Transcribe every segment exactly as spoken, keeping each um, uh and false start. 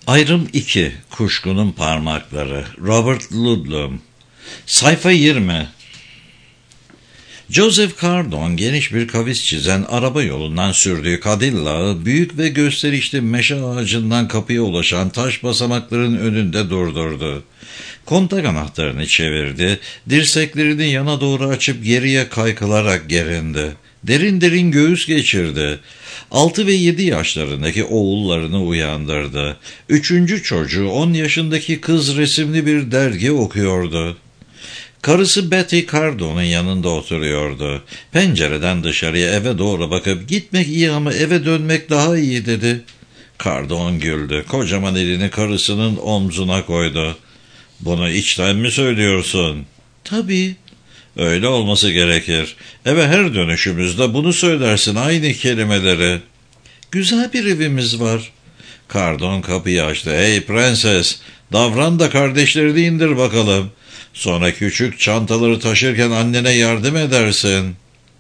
Ayrım iki. Kuşkunun Parmakları. Robert Ludlum. Sayfa yirmi. Joseph Cardon geniş bir kavis çizen araba yolundan sürdüğü Cadillac'ı büyük ve gösterişli meşe ağacından kapıya ulaşan taş basamakların önünde durdurdu. Kontak anahtarını çevirdi, dirseklerini yana doğru açıp geriye kaykılarak gerindi. Derin derin göğüs geçirdi. Altı ve yedi yaşlarındaki oğullarını uyandırdı. Üçüncü çocuğu on yaşındaki kız resimli bir dergi okuyordu. Karısı Betty Cardon'un yanında oturuyordu. Pencereden dışarıya eve doğru bakıp gitmek iyi ama eve dönmek daha iyi dedi. Cardon güldü. Kocaman elini karısının omzuna koydu. Bunu içten mi söylüyorsun? Tabii. Öyle olması gerekir. Eve her dönüşümüzde bunu söylersin, aynı kelimeleri. Güzel bir evimiz var. Cardon kapıyı açtı. Hey prenses, davran da kardeşlerini indir bakalım. Sonra küçük çantaları taşırken annene yardım edersin.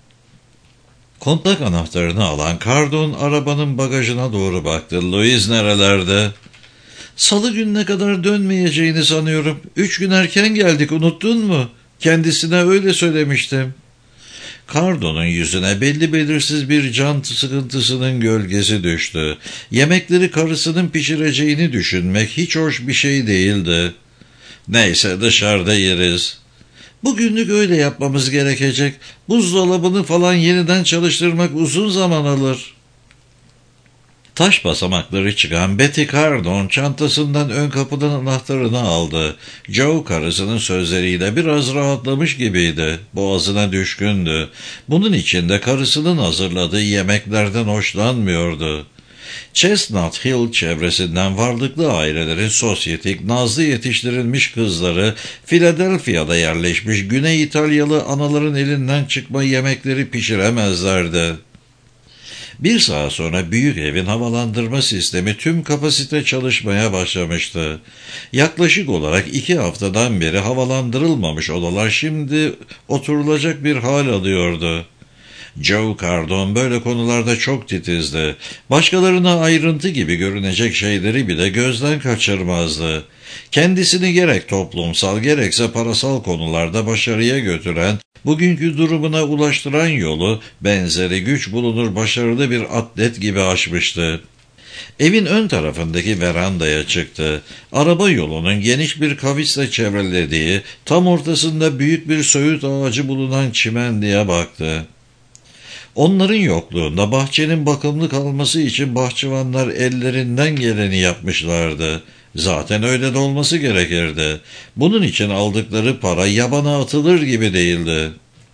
Kontak anahtarını alan Cardon arabanın bagajına doğru baktı. Louise nerelerde? Salı gününe kadar dönmeyeceğini sanıyorum. Üç gün erken geldik, unuttun mu? Kendisine öyle söylemiştim. Cardon'un yüzüne belli belirsiz bir can sıkıntısının gölgesi düştü. Yemekleri karısının pişireceğini düşünmek hiç hoş bir şey değildi. Neyse, dışarıda yeriz. Bugünlük öyle yapmamız gerekecek. Buzdolabını falan yeniden çalıştırmak uzun zaman alır. Taş basamakları çıkan Betty Cardon çantasından ön kapının anahtarını aldı. Joe karısının sözleriyle biraz rahatlamış gibiydi. Boğazına düşkündü. Bunun için de karısının hazırladığı yemeklerden hoşlanmıyordu. Chestnut Hill çevresinden varlıklı ailelerin sosyetik, nazlı yetiştirilmiş kızları Philadelphia'da yerleşmiş Güney İtalyalı anaların elinden çıkma yemekleri pişiremezlerdi. Bir saat sonra büyük evin havalandırma sistemi tüm kapasite çalışmaya başlamıştı. Yaklaşık olarak iki haftadan beri havalandırılmamış odalar şimdi oturulacak bir hal alıyordu. Joe Cardon böyle konularda çok titizdi. Başkalarına ayrıntı gibi görünecek şeyleri bile gözden kaçırmazdı. Kendisini gerek toplumsal gerekse parasal konularda başarıya götüren, bugünkü durumuna ulaştıran yolu benzeri güç bulunur başarılı bir atlet gibi aşmıştı. Evin ön tarafındaki verandaya çıktı. Araba yolunun geniş bir kavisle çevrelediği, tam ortasında büyük bir söğüt ağacı bulunan çimenliğe baktı. Onların yokluğunda bahçenin bakımlı kalması için bahçıvanlar ellerinden geleni yapmışlardı. Zaten öyle de olması gerekirdi. Bunun için aldıkları para yabana atılır gibi değildi.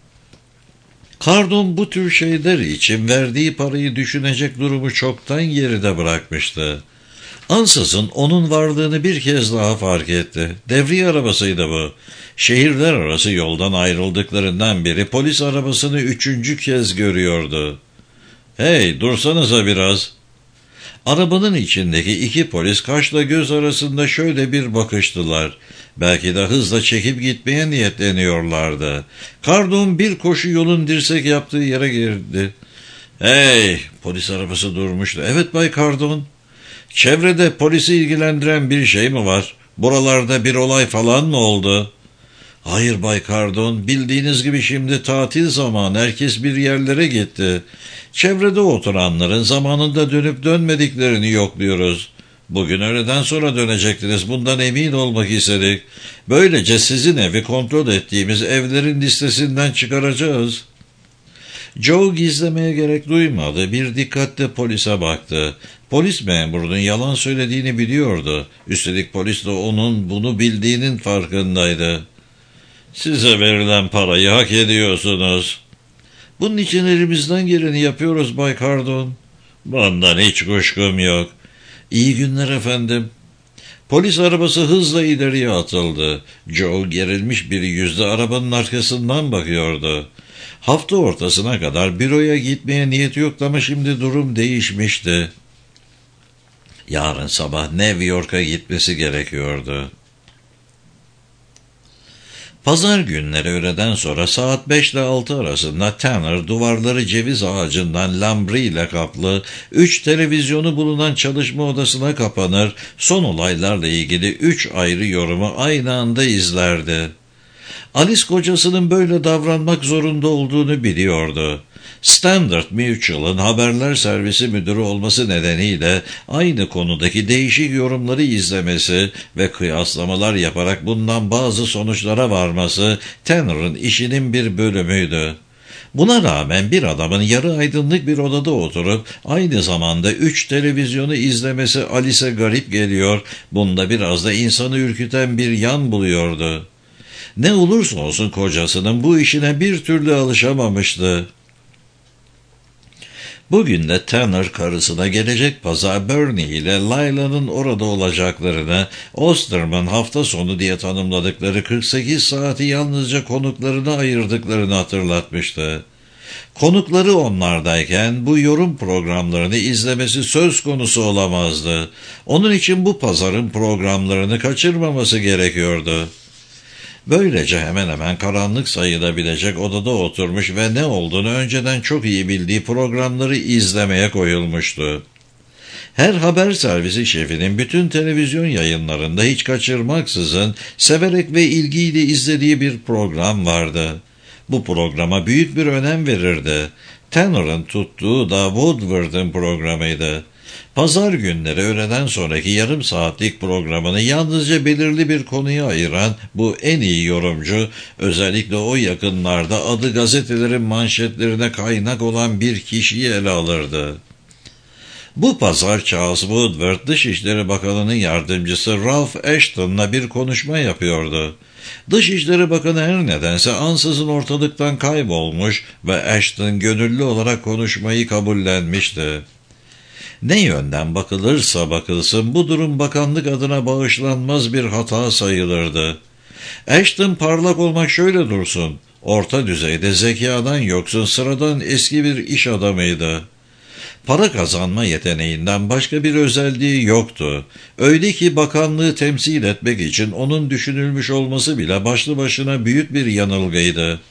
Cardon bu tür şeyler için verdiği parayı düşünecek durumu çoktan geride bırakmıştı. Ansızın onun varlığını bir kez daha fark etti. Devriye arabasıydı bu. Şehirler arası yoldan ayrıldıklarından beri polis arabasını üçüncü kez görüyordu. Hey, dursanıza biraz. Arabanın içindeki iki polis kaşla göz arasında şöyle bir bakıştılar. Belki de hızla çekip gitmeye niyetleniyorlardı. Cardon bir koşu yolun dirsek yaptığı yere girdi. Hey, polis arabası durmuştu. Evet Bay Cardon. Çevrede polisi ilgilendiren bir şey mi var? Buralarda bir olay falan mı oldu? Hayır Bay Cardon, bildiğiniz gibi şimdi tatil zamanı, herkes bir yerlere gitti. Çevrede oturanların zamanında dönüp dönmediklerini yokluyoruz. Bugün öğleden sonra dönecektiniz, bundan emin olmak istedik. Böylece sizin evi kontrol ettiğimiz evlerin listesinden çıkaracağız. Joe gizlemeye gerek duymadı. Bir dikkatle polise baktı. Polis memurunun yalan söylediğini biliyordu. Üstelik polis de onun bunu bildiğinin farkındaydı. Size verilen parayı hak ediyorsunuz. Bunun için elimizden geleni yapıyoruz Bay Cardon. Bundan hiç kuşkum yok. İyi günler efendim. Polis arabası hızla ileriye atıldı. Joe gerilmiş bir yüzle arabanın arkasından bakıyordu. Hafta ortasına kadar büroya gitmeye niyeti yoktu ama şimdi durum değişmişti. Yarın sabah New York'a gitmesi gerekiyordu. Pazar günleri öğleden sonra saat beş ile altı arasında Tanner duvarları ceviz ağacından lambriyle kaplı üç televizyonu bulunan çalışma odasına kapanır, son olaylarla ilgili üç ayrı yorumu aynı anda izlerdi. Alice kocasının böyle davranmak zorunda olduğunu biliyordu. Standard Mutual'ın haberler servisi müdürü olması nedeniyle aynı konudaki değişik yorumları izlemesi ve kıyaslamalar yaparak bundan bazı sonuçlara varması Tanner'ın işinin bir bölümüydü. Buna rağmen bir adamın yarı aydınlık bir odada oturup aynı zamanda üç televizyonu izlemesi Alice'e garip geliyor, bunda biraz da insanı ürküten bir yan buluyordu. Ne olursa olsun kocasının bu işine bir türlü alışamamıştı. Bugün de Tanner karısına gelecek pazar Bernie ile Layla'nın orada olacaklarını, Osterman hafta sonu diye tanımladıkları kırk sekiz saati yalnızca konuklarına ayırdıklarını hatırlatmıştı. Konukları onlardayken bu yorum programlarını izlemesi söz konusu olamazdı. Onun için bu pazarın programlarını kaçırmaması gerekiyordu. Böylece hemen hemen karanlık sayılabilecek odada oturmuş ve ne olduğunu önceden çok iyi bildiği programları izlemeye koyulmuştu. Her haber servisi şefinin bütün televizyon yayınlarında hiç kaçırmaksızın severek ve ilgiyle izlediği bir program vardı. Bu programa büyük bir önem verirdi. Tanner'ın tuttuğu da Woodward'ın programıydı. Pazar günleri öğleden sonraki yarım saatlik programını yalnızca belirli bir konuya ayıran bu en iyi yorumcu, özellikle o yakınlarda adı gazetelerin manşetlerine kaynak olan bir kişiyi ele alırdı. Bu pazar Charles Woodward, Dışişleri Bakanı'nın yardımcısı Ralph Ashton'la bir konuşma yapıyordu. Dışişleri Bakanı her nedense ansızın ortalıktan kaybolmuş ve Ashton gönüllü olarak konuşmayı kabullenmişti. Ne yönden bakılırsa bakılsın bu durum bakanlık adına bağışlanmaz bir hata sayılırdı. Ashton parlak olmak şöyle dursun, orta düzeyde zekadan yoksun sıradan eski bir iş adamıydı. Para kazanma yeteneğinden başka bir özelliği yoktu. Öyle ki bakanlığı temsil etmek için onun düşünülmüş olması bile başlı başına büyük bir yanılgıydı.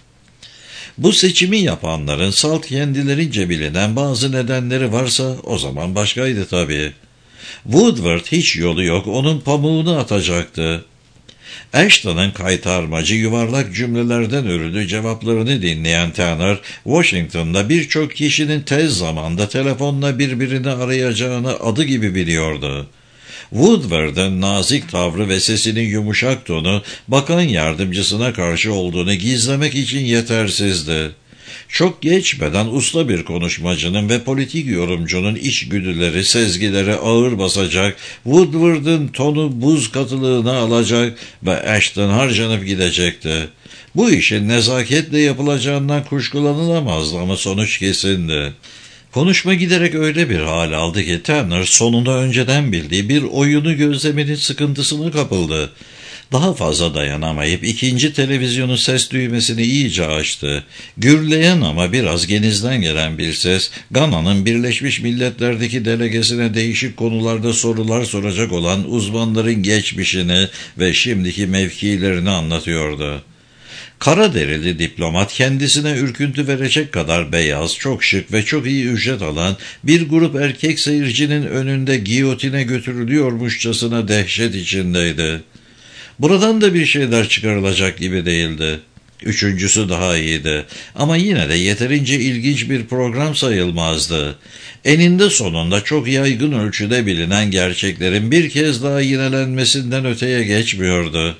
Bu seçimi yapanların salt kendilerince bilinen bazı nedenleri varsa o zaman başkaydı tabii. Woodward hiç yolu yok, onun pamuğunu atacaktı. Ashton'ın kaytarmacı yuvarlak cümlelerden örülü cevaplarını dinleyen Tanner, Washington'da birçok kişinin tez zamanda telefonla birbirini arayacağını adı gibi biliyordu. Woodward'ın nazik tavrı ve sesinin yumuşak tonu, bakan yardımcısına karşı olduğunu gizlemek için yetersizdi. Çok geçmeden usta bir konuşmacının ve politik yorumcunun içgüdüleri, sezgileri ağır basacak, Woodward'ın tonu buz katılığına alacak ve Ashton harcanıp gidecekti. Bu işin nezaketle yapılacağından kuşkulanılamazdı ama sonuç kesindi. Konuşma giderek öyle bir hal aldı ki Tanner sonunda önceden bildiği bir oyunu gözlemenin sıkıntısına kapıldı. Daha fazla dayanamayıp ikinci televizyonun ses düğmesini iyice açtı. Gürleyen ama biraz genizden gelen bir ses, Gana'nın Birleşmiş Milletler'deki delegesine değişik konularda sorular soracak olan uzmanların geçmişini ve şimdiki mevkilerini anlatıyordu. Kara derili diplomat kendisine ürküntü verecek kadar beyaz, çok şık ve çok iyi ücret alan bir grup erkek seyircinin önünde giyotine götürülüyormuşçasına dehşet içindeydi. Buradan da bir şeyler çıkarılacak gibi değildi. Üçüncüsü daha iyiydi ama yine de yeterince ilginç bir program sayılmazdı. Eninde sonunda çok yaygın ölçüde bilinen gerçeklerin bir kez daha yinelenmesinden öteye geçmiyordu.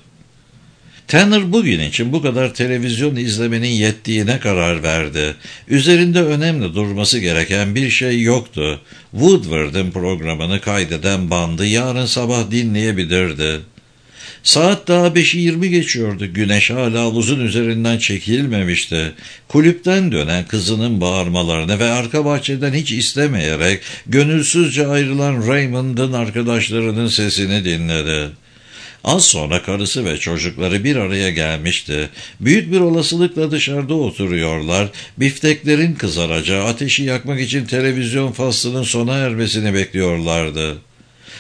Tanner bugün için bu kadar televizyon izlemenin yettiğine karar verdi. Üzerinde önemli durması gereken bir şey yoktu. Woodward'ın programını kaydeden bandı yarın sabah dinleyebilirdi. Saat daha beşi yirmi geçiyordu. Güneş hala havuzun üzerinden çekilmemişti. Kulüpten dönen kızının bağırmalarını ve arka bahçeden hiç istemeyerek gönülsüzce ayrılan Raymond'ın arkadaşlarının sesini dinledi. Az sonra karısı ve çocukları bir araya gelmişti. Büyük bir olasılıkla dışarıda oturuyorlar, bifteklerin kızaracağı ateşi yakmak için televizyon faslının sona ermesini bekliyorlardı.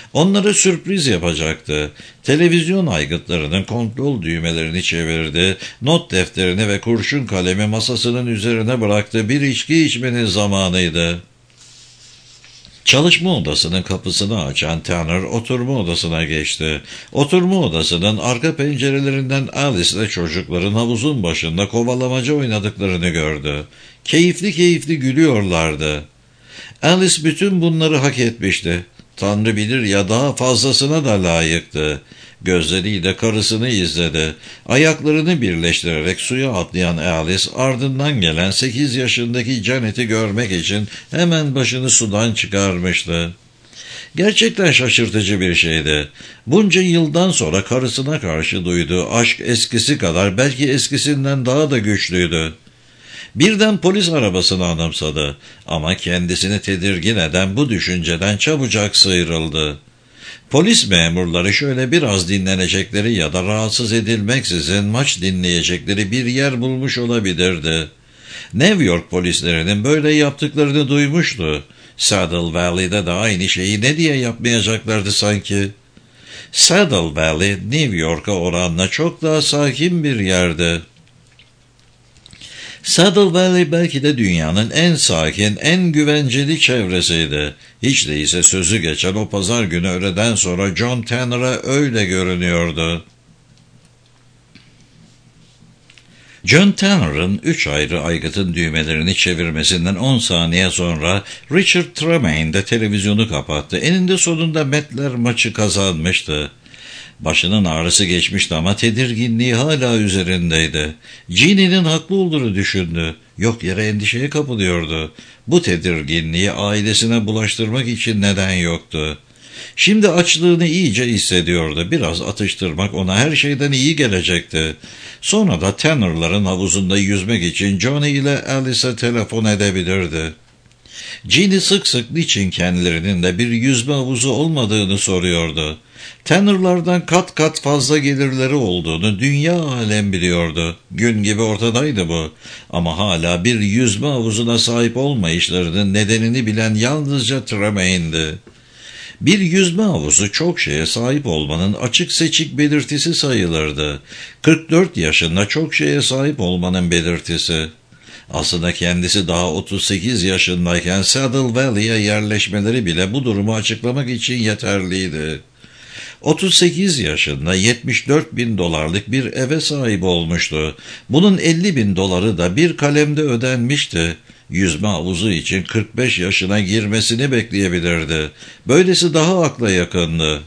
Onlara sürpriz yapacaktı. Televizyon aygıtlarının kontrol düğmelerini çevirdi. Not defterini ve kurşun kalemi masasının üzerine bıraktı. Bir içki içmenin zamanıydı. Çalışma odasının kapısını açan Tanner oturma odasına geçti. Oturma odasının arka pencerelerinden Alice ile çocukların havuzun başında kovalamaca oynadıklarını gördü. Keyifli keyifli gülüyorlardı. Alice bütün bunları hak etmişti. Tanrı bilir ya daha fazlasına da layıktı. Gözleriyle karısını izledi. Ayaklarını birleştirerek suya atlayan Alice ardından gelen sekiz yaşındaki Janet'i görmek için hemen başını sudan çıkarmıştı. Gerçekten şaşırtıcı bir şeydi. Bunca yıldan sonra karısına karşı duyduğu aşk eskisi kadar, belki eskisinden daha da güçlüydü. Birden polis arabasını anımsadı ama kendisini tedirgin eden bu düşünceden çabucak sıyrıldı. Polis memurları şöyle biraz dinlenecekleri ya da rahatsız edilmeksizin maç dinleyecekleri bir yer bulmuş olabilirdi. New York polislerinin böyle yaptıklarını duymuştu. Saddle Valley'de de aynı şeyi ne diye yapmayacaklardı sanki? Saddle Valley, New York'a oranla çok daha sakin bir yerdi. Saddle Valley belki de dünyanın en sakin, en güvenceli çevresiydi. Hiç değilse sözü geçen o pazar günü öğleden sonra John Tanner'a öyle görünüyordu. John Tanner'ın üç ayrı aygıtın düğmelerini çevirmesinden on saniye sonra Richard Tremaine de televizyonu kapattı. Eninde sonunda Metler maçı kazanmıştı. Başının ağrısı geçmişti ama tedirginliği hala üzerindeydi. Jeannie'nin haklı olduğunu düşündü. Yok yere endişeye kapılıyordu. Bu tedirginliği ailesine bulaştırmak için neden yoktu. Şimdi açlığını iyice hissediyordu. Biraz atıştırmak ona her şeyden iyi gelecekti. Sonra da Tanner'ların havuzunda yüzmek için Johnny ile Alice'e telefon edebilirdi. Jeannie sık sık niçin kendilerinin de bir yüzme havuzu olmadığını soruyordu. Tanner'lardan kat kat fazla gelirleri olduğunu dünya alem biliyordu. Gün gibi ortadaydı bu. Ama hala bir yüzme havuzuna sahip olmayışlarının nedenini bilen yalnızca Tremaine'di. Bir yüzme havuzu çok şeye sahip olmanın açık seçik belirtisi sayılırdı. kırk dört yaşında çok şeye sahip olmanın belirtisi. Aslında kendisi daha otuz sekiz yaşındayken Saddle Valley'e yerleşmeleri bile bu durumu açıklamak için yeterliydi. otuz sekiz yaşında yetmiş dört bin dolarlık bir eve sahip olmuştu. Bunun elli bin doları da bir kalemde ödenmişti. Yüzme havuzu için kırk beş yaşına girmesini bekleyebilirdi. Böylesi daha akla yakındı.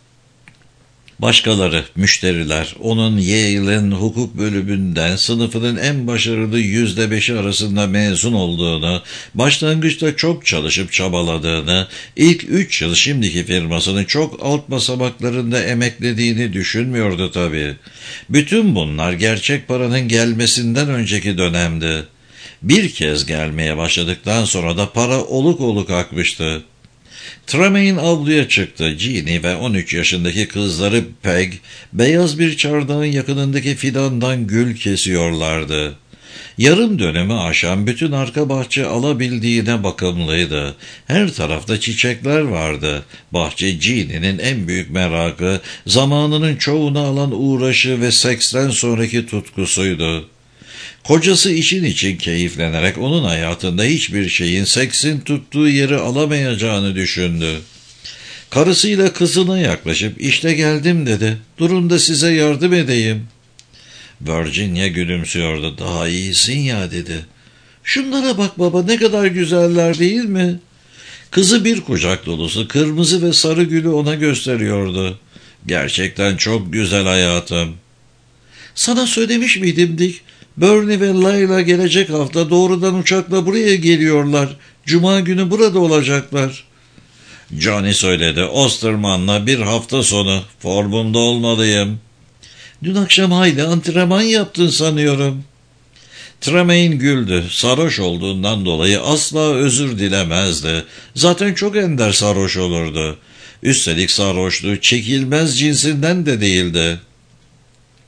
Başkaları, müşteriler, onun Yale'in hukuk bölümünden sınıfının en başarılı yüzde beşi arasında mezun olduğunu, başlangıçta çok çalışıp çabaladığını, ilk üç yıl şimdiki firmasının çok alt basamaklarında emeklediğini düşünmüyordu tabii. Bütün bunlar gerçek paranın gelmesinden önceki dönemdi. Bir kez gelmeye başladıktan sonra da para oluk oluk akmıştı. Tremaine avluya çıktı. Jeannie ve on üç yaşındaki kızları Peg, beyaz bir çardağın yakınındaki fidandan gül kesiyorlardı. Yarım dönemi aşan bütün arka bahçe alabildiğine bakımlıydı. Her tarafta çiçekler vardı. Bahçe Jeannie'nin en büyük merakı, zamanının çoğunu alan uğraşı ve seksten sonraki tutkusuydu. Kocası işin için keyiflenerek onun hayatında hiçbir şeyin seksin tuttuğu yeri alamayacağını düşündü. Karısıyla kızına yaklaşıp işte geldim dedi. Durun da size yardım edeyim. Virginia gülümsüyordu. Daha iyisin ya dedi. Şunlara bak baba ne kadar güzeller değil mi? Kızı bir kucak dolusu kırmızı ve sarı gülü ona gösteriyordu. Gerçekten çok güzel hayatım. Sana söylemiş miydim Dick? Bernie ve Layla gelecek hafta doğrudan uçakla buraya geliyorlar. Cuma günü burada olacaklar. Johnny söyledi. Osterman'la bir hafta sonu. Formumda olmalıyım. Dün akşam hayli antrenman yaptın sanıyorum. Tremaine güldü. Sarhoş olduğundan dolayı asla özür dilemezdi. Zaten çok ender sarhoş olurdu. Üstelik sarhoşluğu çekilmez cinsinden de değildi.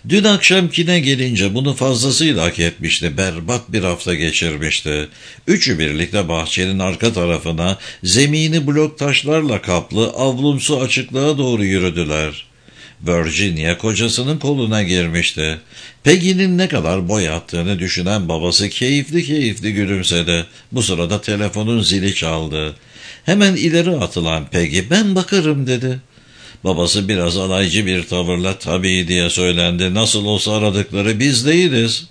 Dün akşamkine gelince bunu fazlasıyla hak etmişti. Berbat bir hafta geçirmişti. Üçü birlikte bahçenin arka tarafına, zemini blok taşlarla kaplı, avlumsu açıklığa doğru yürüdüler. Virginia kocasının koluna girmişti. Peggy'nin ne kadar boy attığını düşünen babası keyifli keyifli gülümsedi. Bu sırada telefonun zili çaldı. Hemen ileri atılan Peggy, "Ben bakarım," dedi. Babası biraz alaycı bir tavırla "Tabii," diye söylendi. "Nasıl olsa aradıkları biz değiliz."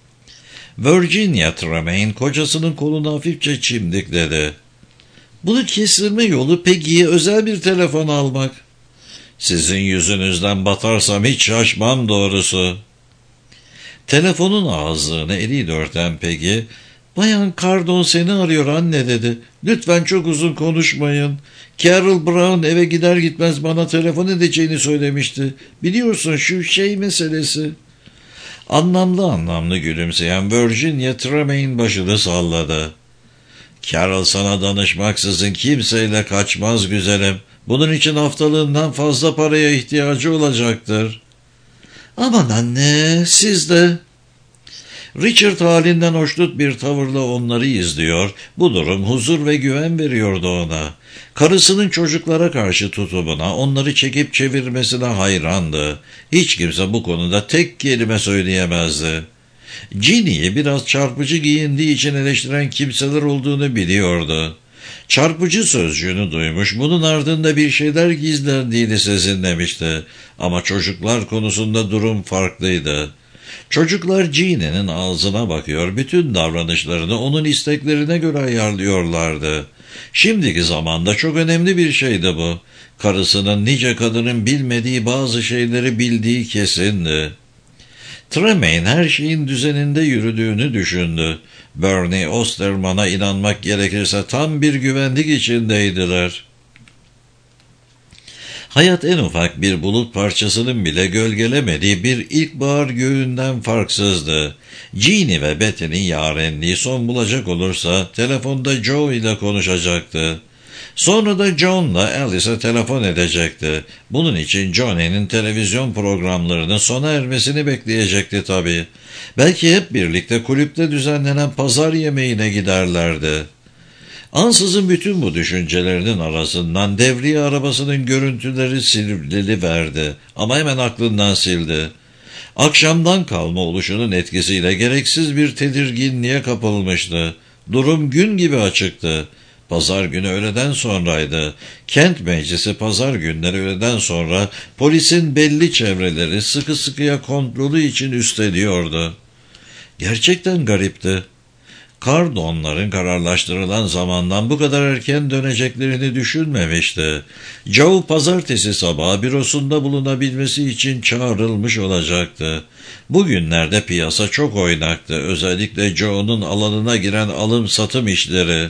Virginia Tremaine kocasının kolunu hafifçe çimdikledi. "Bunu kestirme yolu Peggy'ye özel bir telefon almak." "Sizin yüzünüzden batarsam hiç şaşmam doğrusu." Telefonun ağzını eliyle örten Peggy, "Bayan Cardon seni arıyor anne," dedi. "Lütfen çok uzun konuşmayın. Carol Brown eve gider gitmez bana telefon edeceğini söylemişti. Biliyorsun şu şey meselesi." Anlamlı anlamlı gülümseyen Virginia Tremaine başını salladı. "Carol sana danışmaksızın kimseyle kaçmaz güzelim. Bunun için haftalığından fazla paraya ihtiyacı olacaktır." "Aman anne, siz de..." Richard halinden hoşnut bir tavırla onları izliyor. Bu durum huzur ve güven veriyordu ona. Karısının çocuklara karşı tutumuna, onları çekip çevirmesine hayrandı. Hiç kimse bu konuda tek kelime söyleyemezdi. Ginny'yi biraz çarpıcı giyindiği için eleştiren kimseler olduğunu biliyordu. Çarpıcı sözcüğünü duymuş, bunun ardında bir şeyler gizlendiğini sezinlemişti. Ama çocuklar konusunda durum farklıydı. Çocuklar Ginny'nin ağzına bakıyor, bütün davranışlarını onun isteklerine göre ayarlıyorlardı. Şimdiki zamanda çok önemli bir şeydi bu. Karısının nice kadının bilmediği bazı şeyleri bildiği kesindi. Tremaine her şeyin düzeninde yürüdüğünü düşündü. Bernie Osterman'a inanmak gerekirse tam bir güvenlik içindeydiler. Hayat en ufak bir bulut parçasının bile gölgelemediği bir ilkbahar göğünden farksızdı. Ginny ve Betty'nin yarenliği son bulacak olursa telefonda Joe ile konuşacaktı. Sonra da John'la Alice'e telefon edecekti. Bunun için Johnny'nin televizyon programlarının sona ermesini bekleyecekti tabii. Belki hep birlikte kulüpte düzenlenen pazar yemeğine giderlerdi. Ansızın bütün bu düşüncelerinin arasından devriye arabasının görüntüleri sivriliverdi ama hemen aklından sildi. Akşamdan kalma oluşunun etkisiyle gereksiz bir tedirginliğe kapılmıştı. Durum gün gibi açıktı. Pazar günü öğleden sonraydı. Kent meclisi pazar günleri öğleden sonra polisin belli çevreleri sıkı sıkıya kontrolü için üstleniyordu. Gerçekten garipti. Cardon'ların kararlaştırılan zamandan bu kadar erken döneceklerini düşünmemişti. Joe pazartesi sabahı bürosunda bulunabilmesi için çağrılmış olacaktı. Bugünlerde piyasa çok oynaktı. Özellikle Joe'nun alanına giren alım-satım işleri.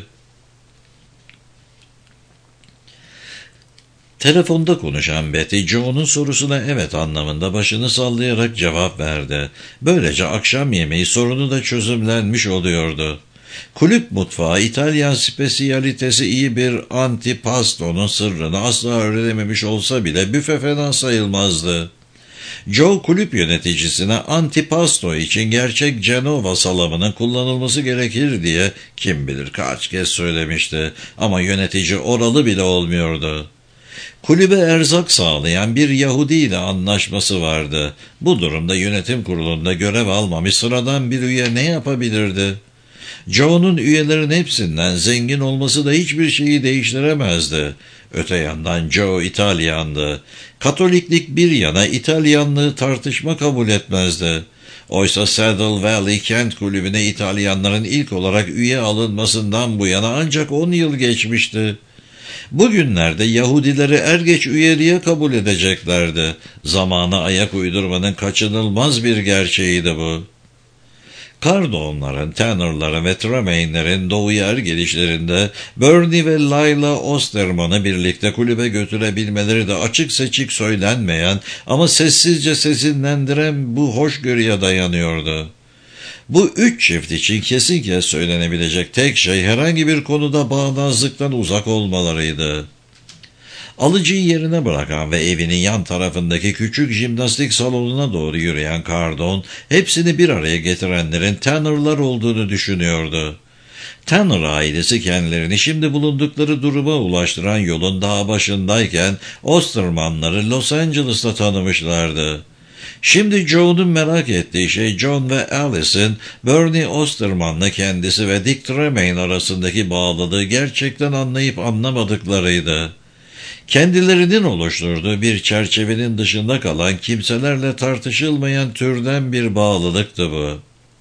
Telefonda konuşan Betty, Joe'nun sorusuna evet anlamında başını sallayarak cevap verdi. Böylece akşam yemeği sorunu da çözümlenmiş oluyordu. Kulüp mutfağı İtalyan spesiyalitesi iyi bir antipasto'nun sırrını asla öğrenememiş olsa bile büfe fena sayılmazdı. Joe kulüp yöneticisine antipasto için gerçek Cenova salamının kullanılması gerekir diye kim bilir kaç kez söylemişti ama yönetici oralı bile olmuyordu. Kulübe erzak sağlayan bir Yahudi ile anlaşması vardı. Bu durumda yönetim kurulunda görev almamış sıradan bir üye ne yapabilirdi? Joe'nun üyelerin hepsinden zengin olması da hiçbir şeyi değiştiremezdi. Öte yandan Joe İtalyandı. Katoliklik bir yana İtalyanlığı tartışma kabul etmezdi. Oysa Saddle Valley Kent Kulübü'ne İtalyanların ilk olarak üye alınmasından bu yana ancak on yıl geçmişti. Bugünlerde Yahudileri er geç üyeliğe kabul edeceklerdi. Zamana ayak uydurmanın kaçınılmaz bir gerçeğiydi bu. Cardon'ların, Tanner'ların ve Tremaine'lerin doğuya er gelişlerinde Bernie ve Lila Osterman'ı birlikte kulübe götürebilmeleri de açık seçik söylenmeyen ama sessizce sesinlendiren bu hoşgörüye dayanıyordu. Bu üç çift için kesinlikle söylenebilecek tek şey herhangi bir konuda bağnazlıktan uzak olmalarıydı. Alıcıyı yerine bırakan ve evinin yan tarafındaki küçük jimnastik salonuna doğru yürüyen Cardone, hepsini bir araya getirenlerin Tanner'lar olduğunu düşünüyordu. Tanner ailesi kendilerini şimdi bulundukları duruma ulaştıran yolun daha başındayken Osterman'ları Los Angeles'ta tanımışlardı. Şimdi Joe'nun merak ettiği şey John ve Alice'in Bernie Osterman'la kendisi ve Dick Tremaine arasındaki bağlılığı gerçekten anlayıp anlamadıklarıydı. Kendilerinin oluşturduğu bir çerçevenin dışında kalan kimselerle tartışılmayan türden bir bağlılıktı bu.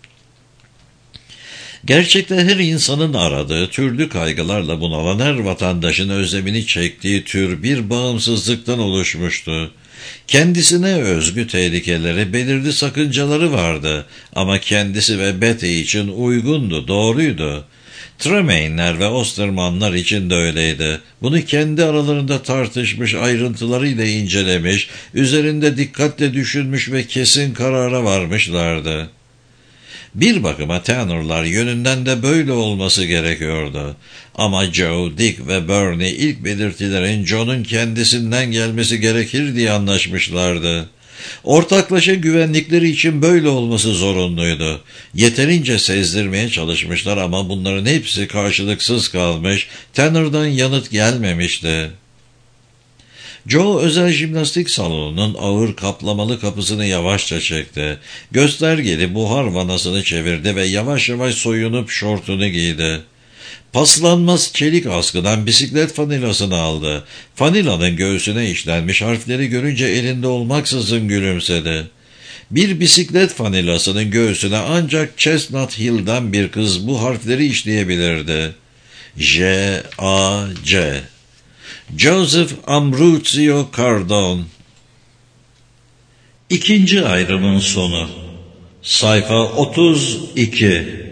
Gerçekte her insanın aradığı, türlü kaygılarla bunalan her vatandaşın özlemini çektiği tür bir bağımsızlıktan oluşmuştu. Kendisine özgü tehlikeleri, belirli sakıncaları vardı ama kendisi ve Betty için uygundu, doğruydu. Tremaine'ler ve Osterman'lar için de öyleydi. Bunu kendi aralarında tartışmış, ayrıntılarıyla incelemiş, üzerinde dikkatle düşünmüş ve kesin karara varmışlardı. Bir bakıma Tanner'lar yönünden de böyle olması gerekiyordu. Ama Joe, Dick ve Bernie ilk belirtilerin John'un kendisinden gelmesi gerekir diye anlaşmışlardı. Ortaklaşa güvenlikleri için böyle olması zorunluydu. Yeterince sezdirmeye çalışmışlar ama bunların hepsi karşılıksız kalmış, Tanner'dan yanıt gelmemişti. Joe özel jimnastik salonunun ağır kaplamalı kapısını yavaşça çekti. Göstergeli buhar vanasını çevirdi ve yavaş yavaş soyunup şortunu giydi. Paslanmaz çelik askıdan bisiklet fanilasını aldı. Fanilanın göğsüne işlenmiş harfleri görünce elinde olmaksızın gülümsedi. Bir bisiklet fanilasının göğsüne ancak Chestnut Hill'den bir kız bu harfleri işleyebilirdi. J A C Joseph Ambruzio Cardone. İkinci ayrımın sonu. Sayfa otuz iki.